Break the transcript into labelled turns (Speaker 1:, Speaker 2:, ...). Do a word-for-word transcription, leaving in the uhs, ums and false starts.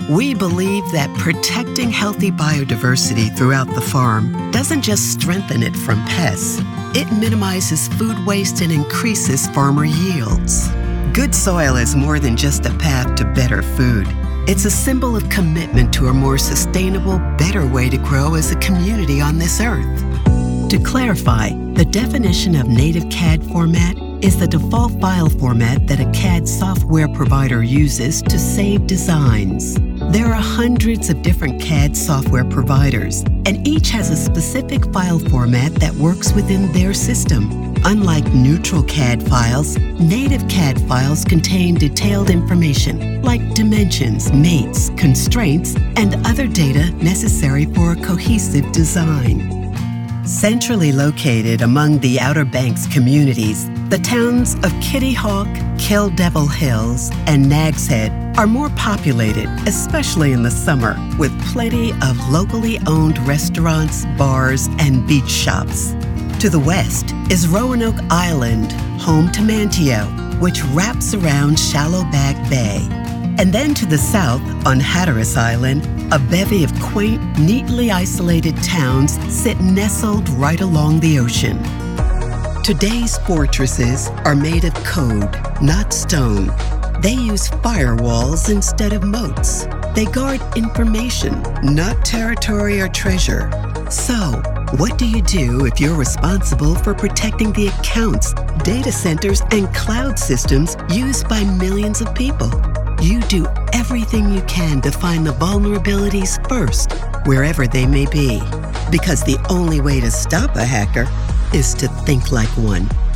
Speaker 1: We believe that protecting healthy biodiversity throughout the farm doesn't just strengthen it from pests, it minimizes food waste and increases farmer yields. Good soil is more than just a path to better food. It's a symbol of commitment to a more sustainable, better way to grow as a community on this earth. To clarify, the definition of native C A D format is the default file format that a C A D software provider uses to save designs. There are hundreds of different C A D software providers, and each has a specific file format that works within their system. Unlike neutral C A D files, native C A D files contain detailed information like dimensions, mates, constraints, and other data necessary for a cohesive design. Centrally located among the Outer Banks communities, the towns of Kitty Hawk, Kill Devil Hills, and Nags Head are more populated, especially in the summer, with plenty of locally owned restaurants, bars, and beach shops. To the west is Roanoke Island, home to Manteo, which wraps around Shallowbag Bay. And then to the south, on Hatteras Island, a bevy of quaint, neatly isolated towns sit nestled right along the ocean. Today's fortresses are made of code, not stone. They use firewalls instead of moats. They guard information, not territory or treasure. So, what do you do if you're responsible for protecting the accounts, data centers, and cloud systems used by millions of people? You do everything you can to find the vulnerabilities first, wherever they may be. Because the only way to stop a hacker is to think like one.